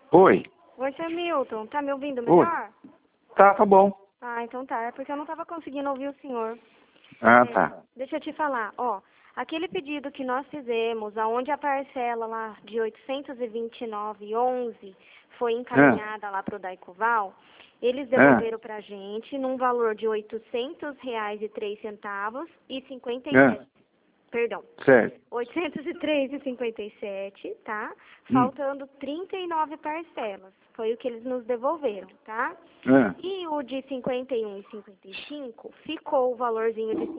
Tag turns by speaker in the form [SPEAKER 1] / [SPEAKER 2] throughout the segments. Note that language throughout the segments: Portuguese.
[SPEAKER 1] Oi.
[SPEAKER 2] Oi, seu Milton. Tá me ouvindo
[SPEAKER 1] Oi.
[SPEAKER 2] melhor?
[SPEAKER 1] Tá bom.
[SPEAKER 2] Ah, então tá. É porque eu não tava conseguindo ouvir o senhor.
[SPEAKER 1] Ah, tá.
[SPEAKER 2] Deixa eu te falar, ó. Aquele pedido que nós fizemos, aonde a parcela lá de 829,11 foi encaminhada lá pro Daicoval, eles devolveram pra gente num valor de R$ 800,03 e 57. Perdão.
[SPEAKER 1] Certo.
[SPEAKER 2] 803,57, tá? Faltando 39 parcelas. Foi o que eles nos devolveram, tá? E o de 51,55 ficou o valorzinho de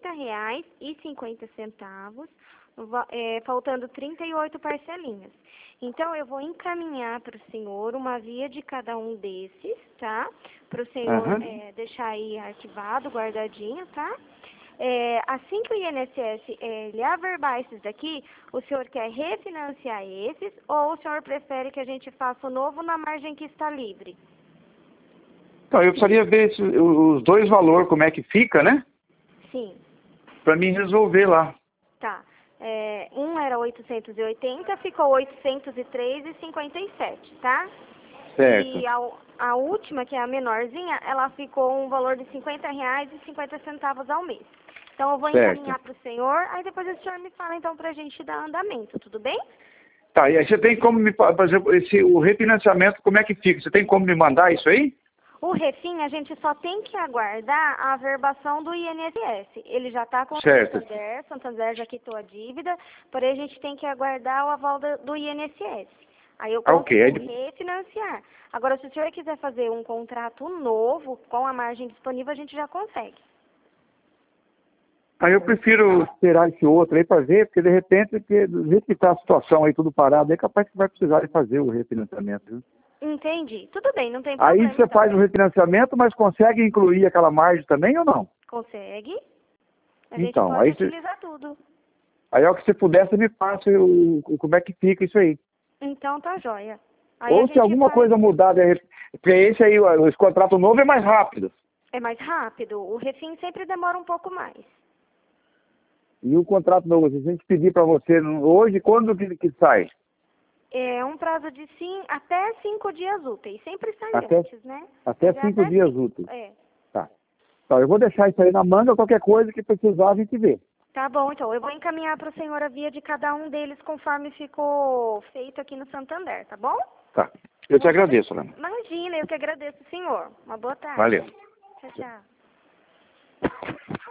[SPEAKER 2] R$ 50,50, faltando 38 parcelinhas. Então, eu vou encaminhar para o senhor uma via de cada um desses, tá? Para o senhor deixar aí arquivado, guardadinho, tá? Assim que o INSS lhe averbar esses daqui, o senhor quer refinanciar esses ou o senhor prefere que a gente faça o novo na margem que está livre?
[SPEAKER 1] Então, eu precisaria ver os dois valores, como é que fica, né?
[SPEAKER 2] Sim.
[SPEAKER 1] Pra mim resolver lá.
[SPEAKER 2] Tá. Um era 880, ficou 803,57, tá?
[SPEAKER 1] Certo.
[SPEAKER 2] E a última, que é a menorzinha, ela ficou um valor de R$ 50,50 ao mês. Então, eu vou encaminhar para o senhor, aí depois o senhor me fala, então, para a gente dar andamento, tudo bem?
[SPEAKER 1] Tá, e aí você tem como por exemplo, o refinanciamento, como é que fica? Você tem como me mandar isso aí?
[SPEAKER 2] O refim, a gente só tem que aguardar a averbação do INSS. Ele já está com o Santander já quitou a dívida, porém a gente tem que aguardar o aval do INSS. Aí eu consigo refinanciar. Agora, se o senhor quiser fazer um contrato novo, com a margem disponível, a gente já consegue.
[SPEAKER 1] Aí eu prefiro esperar esse outro aí para ver, porque de repente, do jeito que está a situação aí tudo parado, é capaz que vai precisar de fazer o refinanciamento, viu?
[SPEAKER 2] Entendi. Tudo bem, não tem problema.
[SPEAKER 1] Aí você faz o refinanciamento, mas consegue incluir aquela margem também ou não?
[SPEAKER 2] Consegue. A gente
[SPEAKER 1] Então,
[SPEAKER 2] pode utilizar tudo.
[SPEAKER 1] Aí, ao que você puder, você me passa como é que fica isso aí.
[SPEAKER 2] Então, tá jóia. Aí
[SPEAKER 1] Ou se alguma coisa mudar, porque esse aí, esse contrato novo é mais rápido.
[SPEAKER 2] É mais rápido. O refim sempre demora um pouco mais.
[SPEAKER 1] E o contrato novo, se a gente pedir para você hoje, quando que sai?
[SPEAKER 2] É um prazo de até 5 dias úteis. Sempre sai antes, né?
[SPEAKER 1] Até 5 dias úteis. Tá. Então, eu vou deixar isso aí na manga, qualquer coisa que precisar a gente vê.
[SPEAKER 2] Tá bom, então. Eu vou encaminhar para o senhor a via de cada um deles conforme ficou feito aqui no Santander, tá bom?
[SPEAKER 1] Tá. Eu te agradeço, Lana.
[SPEAKER 2] Imagina, eu que agradeço, senhor. Uma boa tarde.
[SPEAKER 1] Valeu.
[SPEAKER 2] Tchau, tchau.